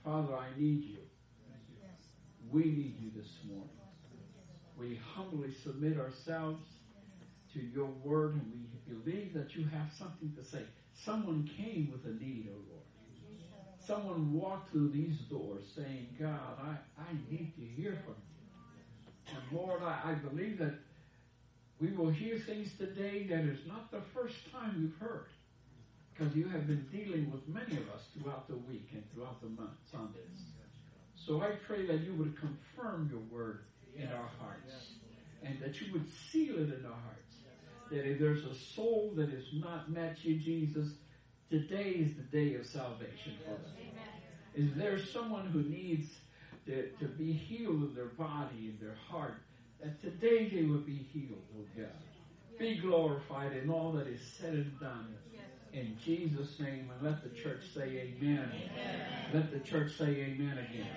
Father, I need you. We need you this morning. We humbly submit ourselves to your word, and we believe that you have something to say. Someone came with a need, oh Lord. Someone walked through these doors saying, God, I need to hear from you. And Lord, I believe that we will hear things today that is not the first time we've heard, because you have been dealing with many of us throughout the week and throughout the months on this. So I pray that you would confirm your word in our hearts, and that you would seal it in our hearts. That if there's a soul that has not met you, Jesus, today is the day of salvation for them. Is there someone who needs to be healed in their body and their heart, that today they would be healed, oh God. Be glorified in all that is said and done. In Jesus' name, and let the church say amen. Let the church say amen again.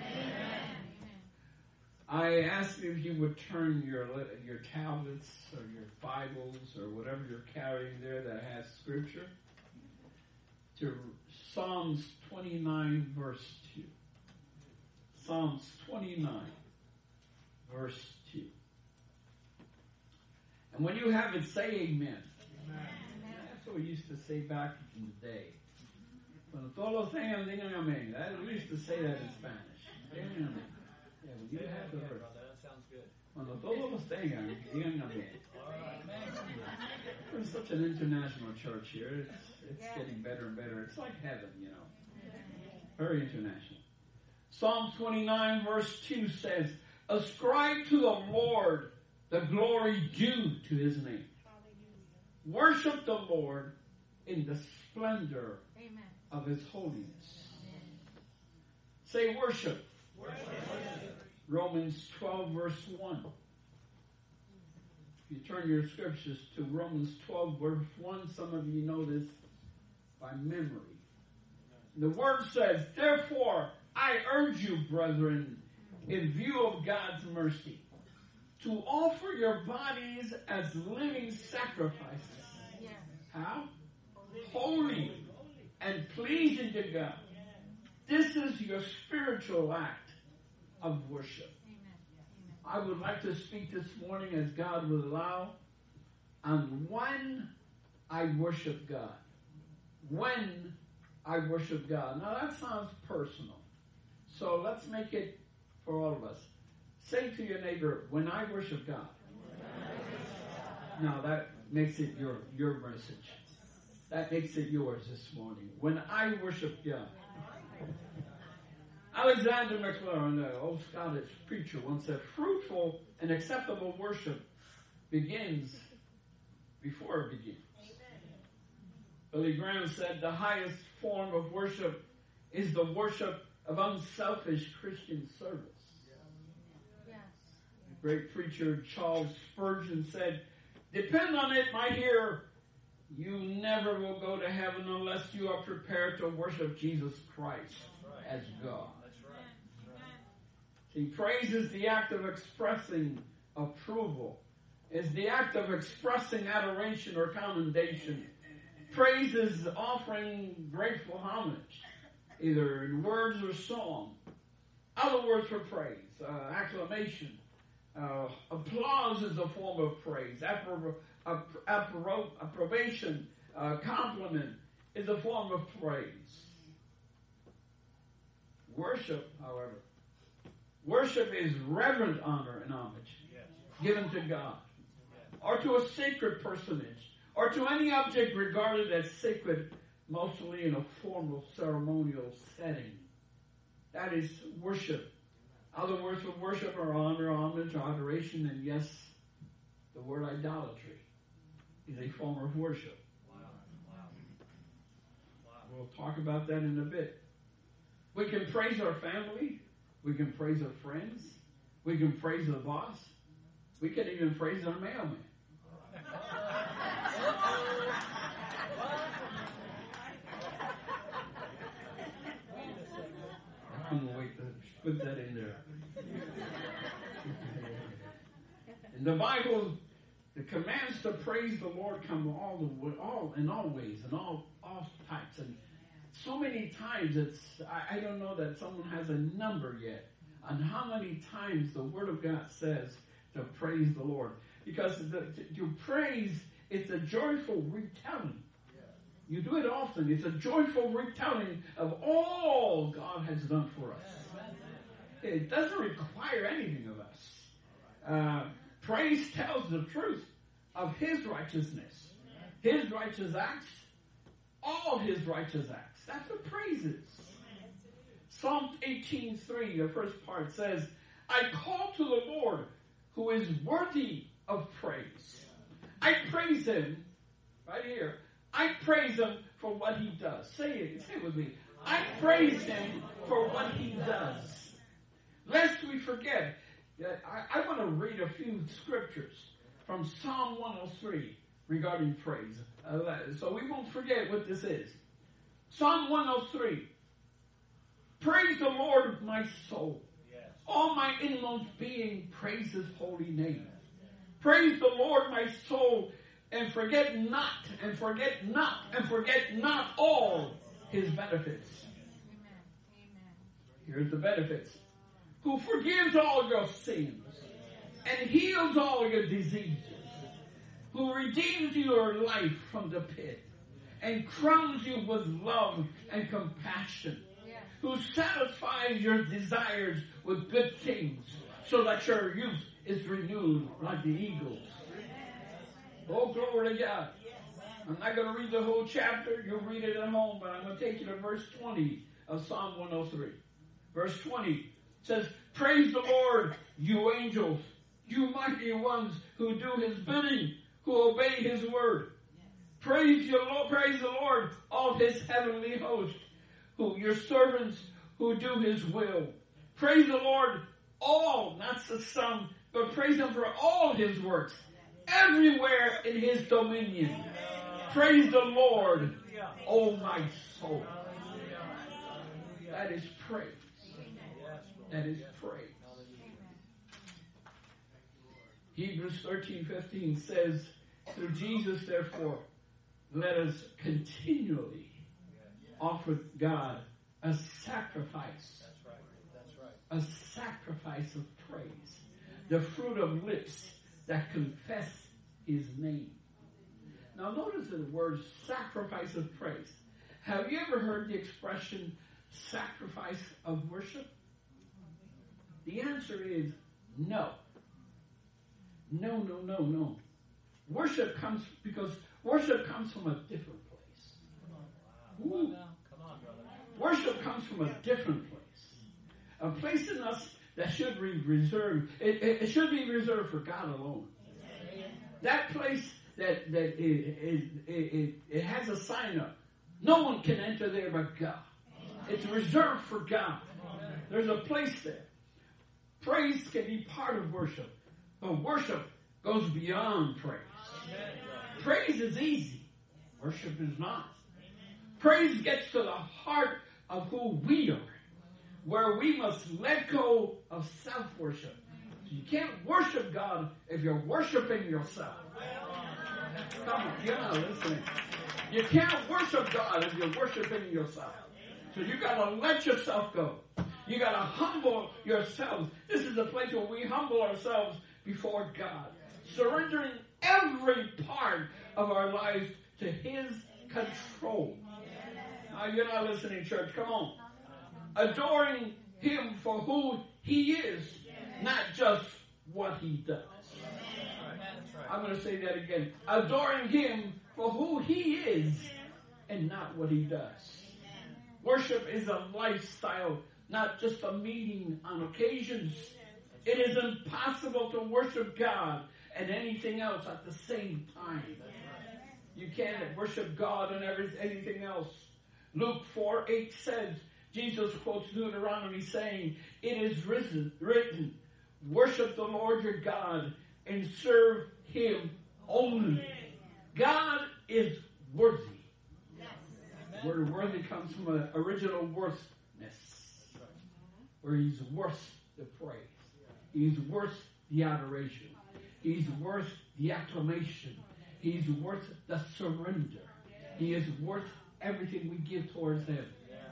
I ask you if you would turn your tablets or your Bibles or whatever you're carrying there that has scripture to Psalms 29 verse 2. Psalms 29 verse 2. And when you have it, say amen. That's what we used to say back in the day. Cuando todos tengan, digan amén. We used to say that in Spanish. Digan amén. Yeah, when you have the verse. That sounds good. Cuando todos tengan, digan amén. We're such an international church here. It's getting better and better. It's like heaven, you know. Very international. Psalm 29 verse 2 says, ascribe to the Lord the glory due to his name. Worship the Lord in the splendor of his holiness. Say worship. Romans 12 verse 1. If you turn your scriptures to Romans 12 verse 1, some of you know this by memory. The word says, therefore I urge you, brethren, in view of God's mercy, to offer your bodies as living sacrifices. How? Holy and pleasing to God. This is your spiritual act of worship. I would like to speak this morning, as God will allow, on when I worship God. When I worship God. Now that sounds personal. So let's make it for all of us. Say to your neighbor, when I worship God. Now that makes it your message. That makes it yours this morning. When I worship God. Alexander McLaren, the old Scottish preacher, once said, fruitful and acceptable worship begins before it begins. Billy Graham said, the highest form of worship is the worship of unselfish Christian service. The great preacher Charles Spurgeon said, depend on it, my hearer, you never will go to heaven unless you are prepared to worship Jesus Christ as God. See, praise is the act of expressing approval. It's the act of expressing adoration or commendation. Praise is offering grateful homage, either in words or song. Other words for praise, acclamation. Applause is a form of praise. Approbation, compliment is a form of praise. Worship, however, worship is reverent honor and homage given to God, or to a sacred personage, or to any object regarded as sacred, mostly in a formal ceremonial setting. That is worship. Other words for worship are honor, homage, adoration, and yes, the word idolatry is a form of worship. We'll talk about that in a bit. We can praise our family. We can praise our friends. We can praise the boss. We can even praise our mailman. I couldn't wait to put that in there. In the Bible, the commands to praise the Lord come all in all ways, and all types. so many times I don't know that someone has a number yet on how many times the Word of God says to praise the Lord. Because to praise, it's a joyful retelling. You do it often. It's a joyful retelling of all God has done for us. It doesn't require anything of us. Praise tells the truth of His righteousness, His righteous acts, all His righteous acts. That's what praise is. Psalm 18:3, the first part says, I call to the Lord who is worthy of praise. I praise Him, right here. I praise Him for what He does. Say it with me. I praise Him for what He does. Lest we forget, I want to read a few scriptures from Psalm 103 regarding praise. So we won't forget what this is. Psalm 103. Praise the Lord, my soul. Yes. All my inmost being, praise His holy name. Praise the Lord, my soul, and forget not all His benefits. Amen. Here's the benefits. Who forgives all your sins and heals all your diseases. Who redeems your life from the pit and crowns you with love and compassion. Who satisfies your desires with good things so that your youth is renewed like the eagles. Oh, glory to God. I'm not going to read the whole chapter. You'll read it at home, but I'm going to take you to verse 20 of Psalm 103. Verse 20 says, praise the Lord, you angels, you mighty ones who do His bidding, who obey His word. Praise the Lord, all His heavenly host, who your servants who do His will. Praise the Lord, all, not some, but praise Him for all His works, everywhere in His dominion. Praise the Lord, O my soul. That is praise. That is praise. Hebrews 13:15 says, through Jesus, therefore, let us continually offer God a sacrifice. That's right. A sacrifice of praise. The fruit of lips that confess His name. Now notice the word sacrifice of praise. Have you ever heard the expression sacrifice of worship? The answer is no. No. Worship comes from a different place. Ooh. Worship comes from a different place. A place in us that should be reserved. It should be reserved for God alone. That place that it has a sign up. No one can enter there but God. It's reserved for God. There's a place there. Praise can be part of worship, but worship goes beyond praise. Praise is easy. Worship is not. Praise gets to the heart of who we are, where we must let go of self-worship. You can't worship God if you're worshiping yourself. Come on, you're not listening. You can't worship God if you're worshiping yourself. So you got to let yourself go. You got to humble yourselves. This is a place where we humble ourselves before God, surrendering every part of our lives to His control. Now, you're not listening, church. Come on. Adoring Him for who He is, not just what He does. I'm going to say that again. Adoring Him for who He is and not what He does. Worship is a lifestyle, not just a meeting on occasions. It is impossible to worship God and anything else at the same time. You can't worship God and anything else. Luke 4:8 says, Jesus quotes Deuteronomy saying, it is written, worship the Lord your God and serve Him only. God is worthy. The word worthy comes from an original worthness, where He's worth the praise. He's worth the adoration. He's worth the acclamation. He's worth the surrender. He is worth everything we give towards Him.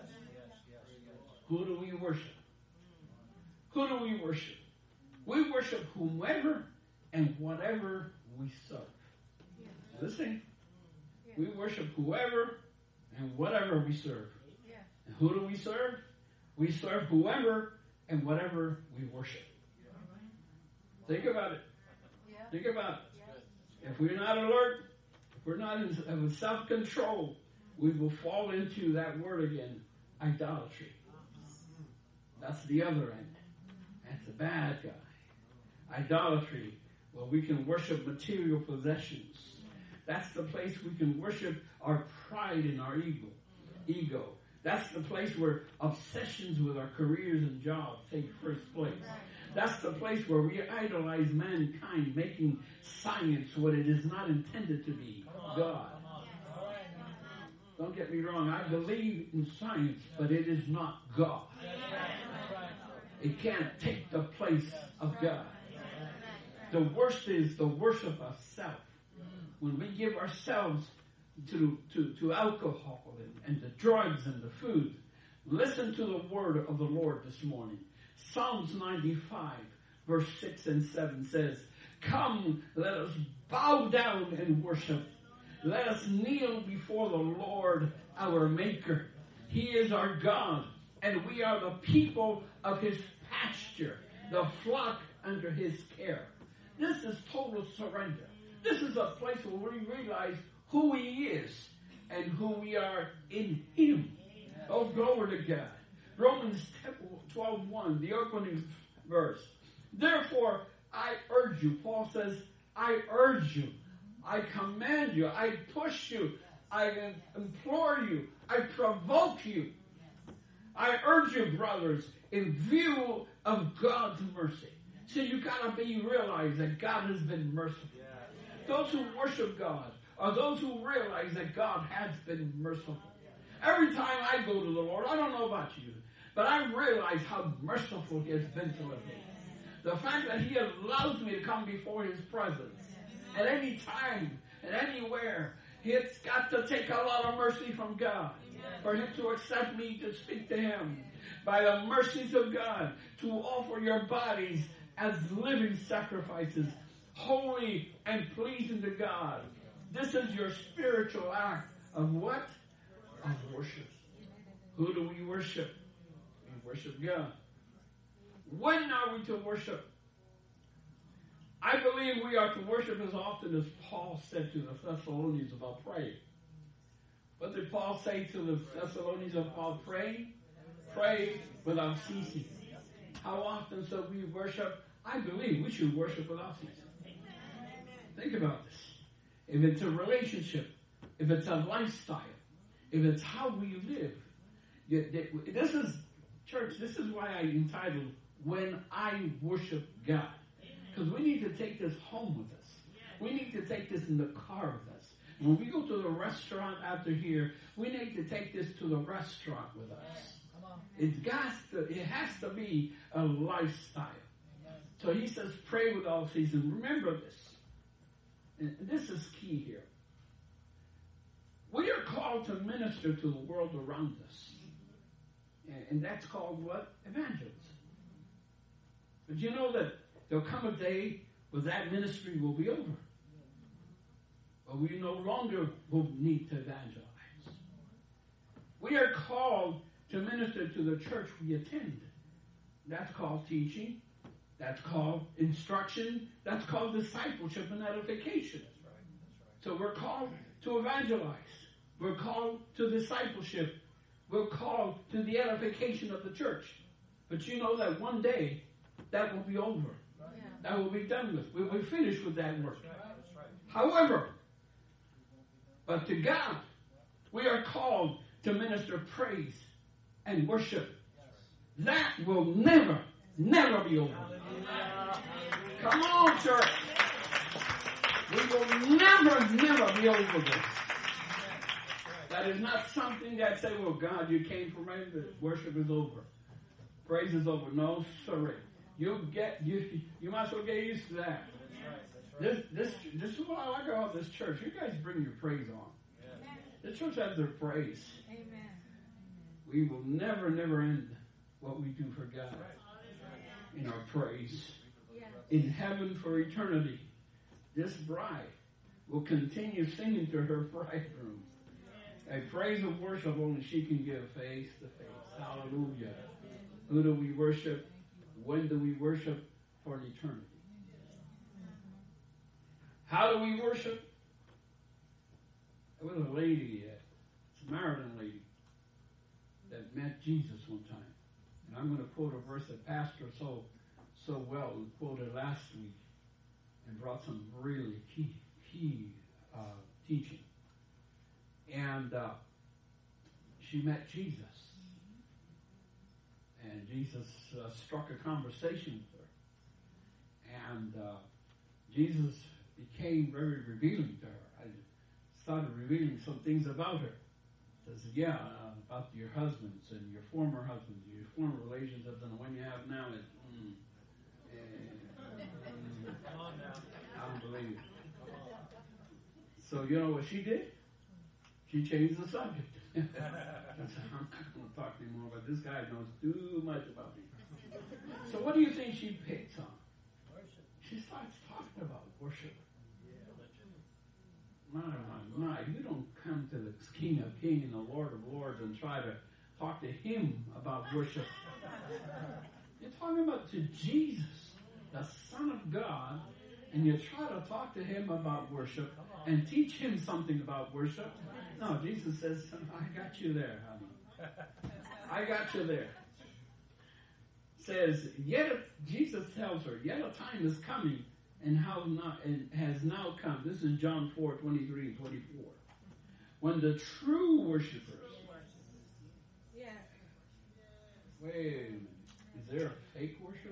Who do we worship? Who do we worship? We worship whomever and whatever we serve. Listen, we worship whoever and whatever we serve. And who do we serve? We serve whoever and whatever we worship. Think about it. Think about it. If we're not alert, if we're not in self-control, we will fall into that word again, idolatry. That's the other end. That's the bad guy. Idolatry, where we can worship material possessions. That's the place we can worship our pride and our ego. That's the place where obsessions with our careers and jobs take first place. That's the place where we idolize mankind, making science what it is not intended to be, God. Don't get me wrong, I believe in science, but it is not God. It can't take the place of God. The worst is the worship of self. When we give ourselves to alcohol and the drugs and the food, listen to the word of the Lord this morning. Psalms 95, verse 6 and 7 says, "Come, let us bow down and worship. Let us kneel before the Lord, our Maker. He is our God, and we are the people of His pasture, the flock under His care." This is total surrender. This is a place where we realize who He is and who we are in Him. Oh, glory to God. Romans 12:1, the opening verse. "Therefore, I urge you," Paul says, "I urge you, I command you, I push you, I implore you, I provoke you. I urge you, brothers, in view of God's mercy." So you gotta realize that God has been merciful. Those who worship God are those who realize that God has been merciful. Every time I go to the Lord, I don't know about you, but I realize how merciful He has been to me. The fact that He allows me to come before His presence at any time and anywhere, it's got to take a lot of mercy from God for Him to accept me to speak to Him. By the mercies of God, to offer your bodies as living sacrifices, holy and pleasing to God. This is your spiritual act of what? Of worship. Who do we worship? We worship God. When are we to worship? I believe we are to worship as often as Paul said to the Thessalonians about praying. What did Paul say to the Thessalonians about praying? Pray without ceasing. How often shall we worship? I believe we should worship without ceasing. Think about this. If it's a relationship, if it's a lifestyle, if it's how we live, this is, church, this is why I entitled, When I Worship God. Because we need to take this home with us. We need to take this in the car with us. When we go to the restaurant after here, we need to take this to the restaurant with us. It has to be a lifestyle. So he says, pray without ceasing. Remember this. And this is key here. We are called to minister to the world around us. And that's called what? Evangelism. But you know that there'll come a day where that ministry will be over. But we no longer will need to evangelize. We are called to minister to the church we attend. That's called teaching. That's called instruction. That's called discipleship and edification. That's right. So we're called to evangelize. We're called to discipleship. We're called to the edification of the church. But you know that one day, that will be over. Right. That will be done with. We'll be finished with that work. That's right. However, but to God, we are called to minister praise and worship. That will never be over. Come on, church. We will never be over this. That is not something that say, well, God, you came for me, but worship is over. Praise is over. No, sorry. You might as well get used to that. This is what I like about this church. You guys bring your praise on. The church has their praise. Amen. We will never end what we do for God in our praise. Yes. In heaven for eternity, this bride will continue singing to her bridegroom. A praise of worship only she can give face to face. Hallelujah. Who do we worship? When do we worship? For an eternity. How do we worship? There was a lady, a Samaritan lady, that met Jesus one time. And I'm going to quote a verse that Pastor so well quoted last week and brought some really key teaching. And she met Jesus. And Jesus struck a conversation with her. And Jesus became very revealing to her. I started revealing some things about her. Says, about your husbands and your former husbands, your former relationships, and the one you have now is, I don't believe it. So you know what she did? She changed the subject. I said, I'm not going to talk anymore, but this guy knows too much about me. So what do you think she picks on? She starts talking about worship. My, you don't come to the King of Kings and the Lord of Lords and try to talk to him about worship. You're talking about to Jesus, the Son of God, and you try to talk to him about worship and teach him something about worship. No, Jesus says, I got you there, honey. I got you there. Says, Jesus tells her, yet a time is coming and has now come. This is John 4:23 and 24. When the true worshipers. Yeah. Wait a minute. Is there a fake worshiper?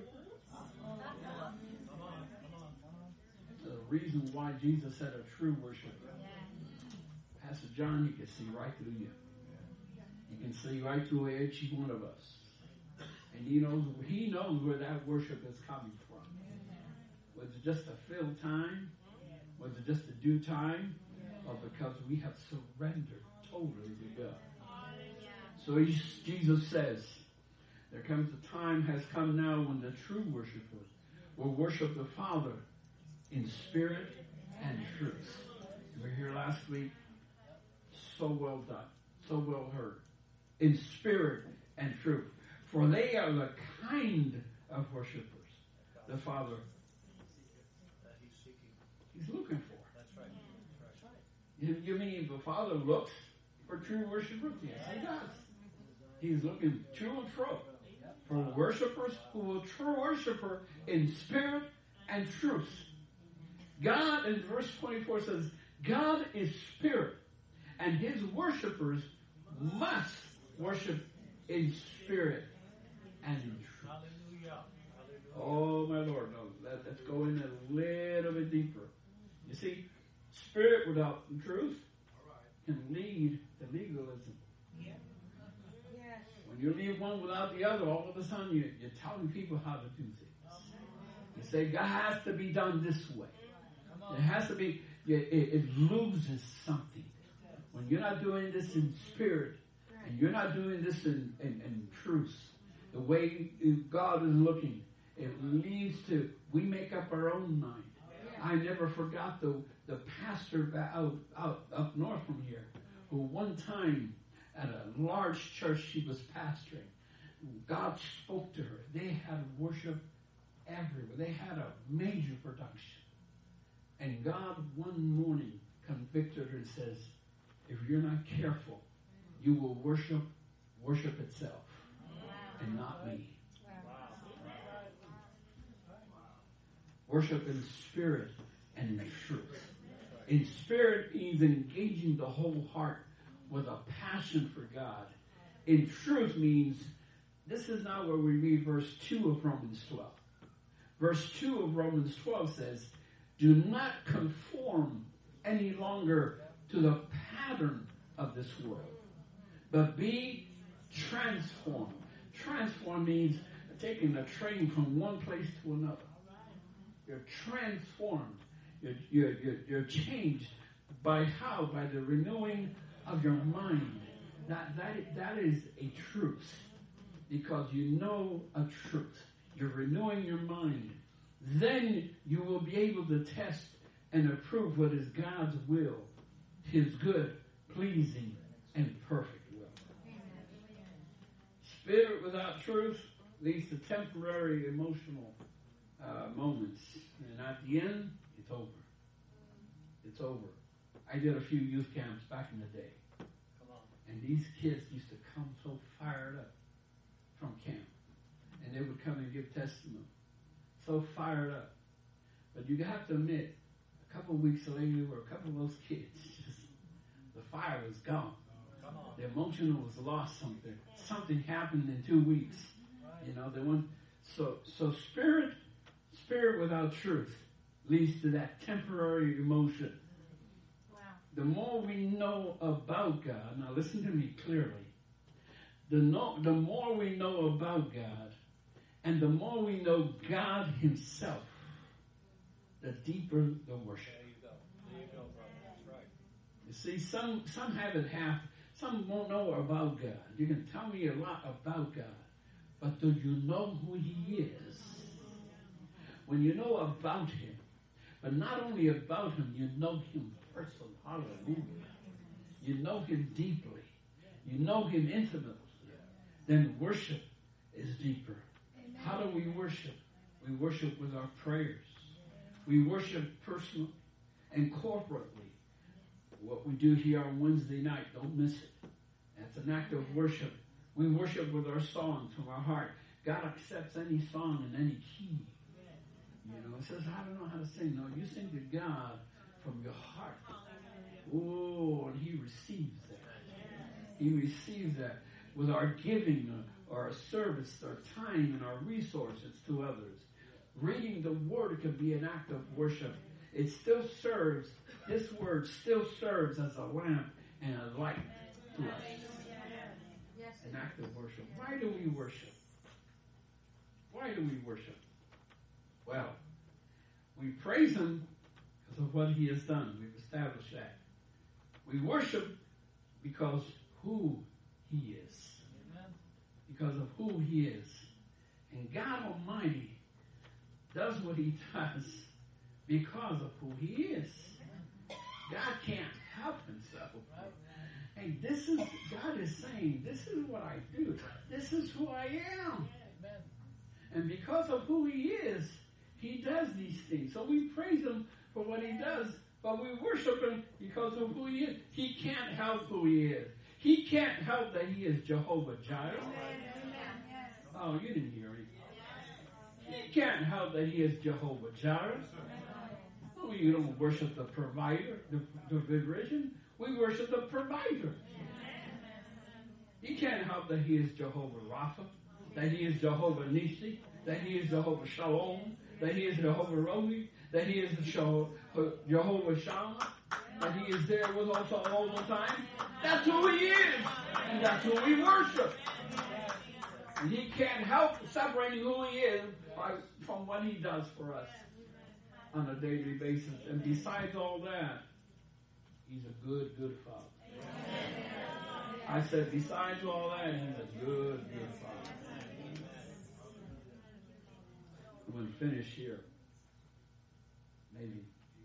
The reason why Jesus said a true worshiper. Pastor John, he can see right through you. He can see right through each one of us. And he knows where that worship is coming from. Was it just a fill time? Was it just a due time? Or because we have surrendered totally to God? So Jesus says, there comes a time has come now when the true worshiper will worship the Father in spirit and truth. We were here last week. So well done. So well heard. In spirit and truth. For they are the kind of worshipers the Father He's looking for. That's right. You mean the Father looks for true worshipers? Yes, he does. He's looking true and true for worshipers who will true worshiper in spirit and truth. God, in verse 24 says, God is spirit, and his worshipers must worship in spirit and in truth. Hallelujah. Oh, my Lord, no, let's go in a little bit deeper. You see, spirit without truth can lead to legalism. Yes. When you leave one without the other, all of a sudden you're telling people how to do things. You say, God has to be done this way. It has to be, it loses something. When you're not doing this in spirit, and you're not doing this in truth, the way God is looking, it leads to, we make up our own mind. I never forgot the pastor up north from here, who one time at a large church she was pastoring, God spoke to her. They had worship everywhere. They had a major production. And God one morning convicted her and says, if you're not careful, you will worship itself and not me. Worship in spirit and in truth. In spirit means engaging the whole heart with a passion for God. In truth means, this is not where we read verse 2 of Romans 12. Verse 2 of Romans 12 says, do not conform any longer to the pattern of this world, but be transformed. Transform means taking a train from one place to another. You're transformed. You're changed by how? By the renewing of your mind. That is a truth. Because you know a truth. You're renewing your mind. Then you will be able to test and approve what is God's will, His good, pleasing, and perfect will. Spirit without truth leads to temporary emotional moments. And at the end, it's over. It's over. I did a few youth camps back in the day. And these kids used to come so fired up from camp. And they would come and give testimony. So fired up. But you have to admit, a couple of weeks later, were a couple of those kids, just, the fire was gone. The emotional was lost something. Something happened in 2 weeks. You know, they went, so spirit without truth leads to that temporary emotion. Wow. The more we know about God, now listen to me clearly, the more we know about God, and the more we know God Himself, the deeper the worship. There you go, brother. That's right. You see, some have it half. Some won't know about God. You can tell me a lot about God, but do you know who He is? When you know about Him, but not only about Him, you know Him personally. Hallelujah. You know Him deeply. You know Him intimately. Then worship is deeper. Amen. How do we worship? We worship with our prayers. We worship personally and corporately. What we do here on Wednesday night, don't miss it. That's an act of worship. We worship with our songs from our heart. God accepts any song in any key. You know, it says, I don't know how to sing. No, you sing to God from your heart. Oh, and He receives that. He receives that with our giving, our service, our time, and our resources to others. Reading the Word can be an act of worship. It still serves, this Word still serves as a lamp and a light to us. An act of worship. Why do we worship? Why do we worship? Well, we praise Him because of what He has done. We've established that. We worship because who He is. Because of who He is. And God Almighty does what He does because of who He is. God can't help Himself. Hey, God is saying, this is what I do. This is who I am. And because of who He is, He does these things. So we praise Him for what He does, but we worship Him because of who He is. He can't help who He is. He can't help that He is Jehovah Jireh. Oh, you didn't hear it. He can't help that He is Jehovah Jireh. Oh, you don't worship the provider, the provision. We worship the provider. He can't help that He is Jehovah Rapha, that He is Jehovah Nissi, that He is Jehovah Shalom, that He is Jehovah Rohi, that He is Jehovah Shammah, that He is there with us all the time. That's who He is, and that's who we worship. And He can't help separating who He is from what He does for us on a daily basis. And besides all that, He's a good, good Father. I said, besides all that, He's a good, good Father. I'm going to finish here. Maybe.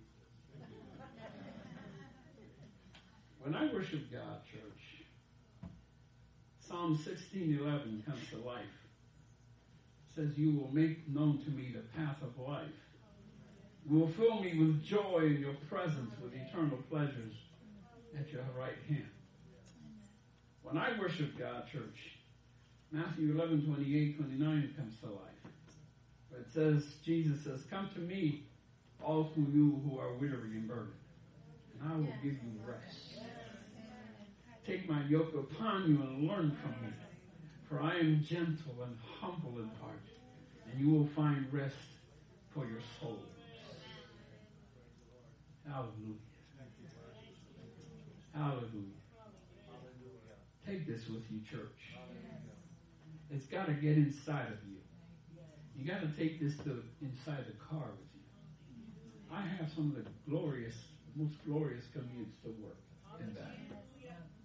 When I worship God, church, Psalm 16:11 comes to life. It says, you will make known to me the path of life. You will fill me with joy in your presence, with eternal pleasures at your right hand. When I worship God, church, Matthew 11:28-29 comes to life. It says, Jesus says, come to me, all you who are weary and burdened, and I will give you rest. Take my yoke upon you and learn from me, for I am gentle and humble in heart, and you will find rest for your souls. Hallelujah. Hallelujah. Take this with you, church. It's got to get inside of you. You got to take this to inside the car with you. I have some of the most glorious commutes to work in that.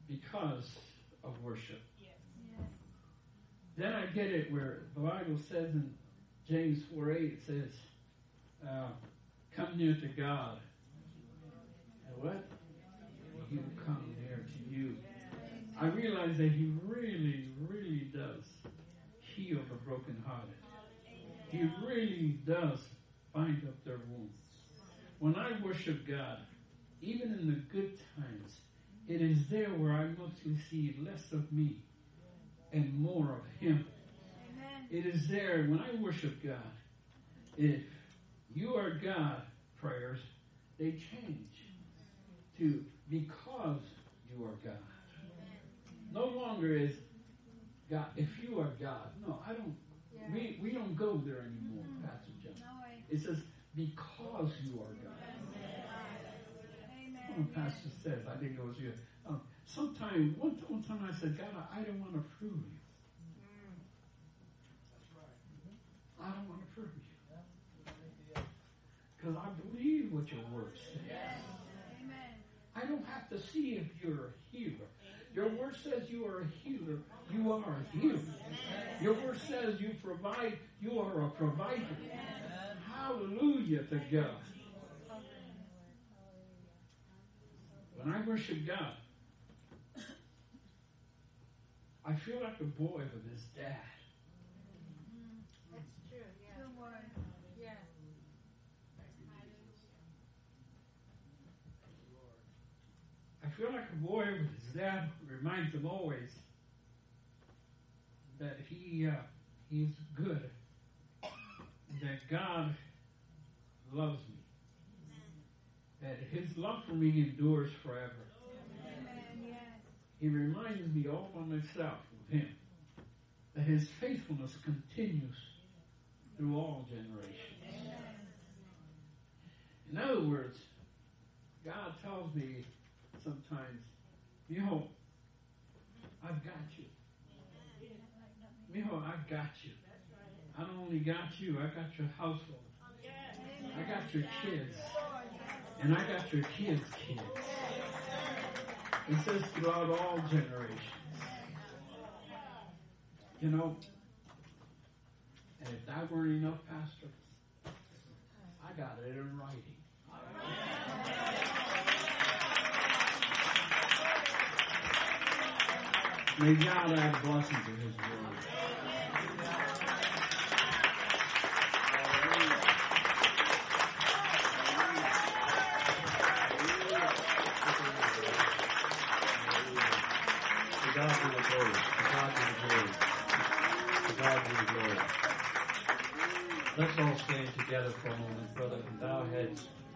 because of worship. Then I get it where the Bible says in James 4:8, it says, come near to God. And what? He will come near to you. I realize that he really, really does heal the brokenhearted. He really does bind up their wounds. When I worship God, even in the good times, it is there where I mostly see less of me and more of him. Amen. It is there when I worship God. If you are God prayers, they change to because you are God. No longer is God, if you are God. No, I don't. Yeah. We don't go there anymore, Pastor John. No way. It says because you are God. Amen. Pastor says, I think it was you. One time I said, God, I don't want to prove you. That's right. I don't want to prove you. Because I believe what your word says. Yes. Amen. I don't have to see if you're a healer. Your word says you are a healer. You are a healer. Your word says you provide. You are a provider. Hallelujah to God. When I worship God, I feel like a boy with his dad. That's true. Yeah. Good word. Yeah. I feel like a boy with his dad who reminds him always that he's good, that God loves me, that his love for me endures forever. He reminds me all by myself of him, that his faithfulness continues through all generations. In other words, God tells me sometimes, Mijo, I've got you. Mijo, I've got you. I don't only got you, I got your household. I got your kids. And I got your kids' kids. It says throughout all generations. You know, and if that weren't enough, Pastor, I got it in writing. May God add blessing to his word. God be the glory. To God be the glory. To God be the glory. Let's all stand together for a moment, brother, and bow heads.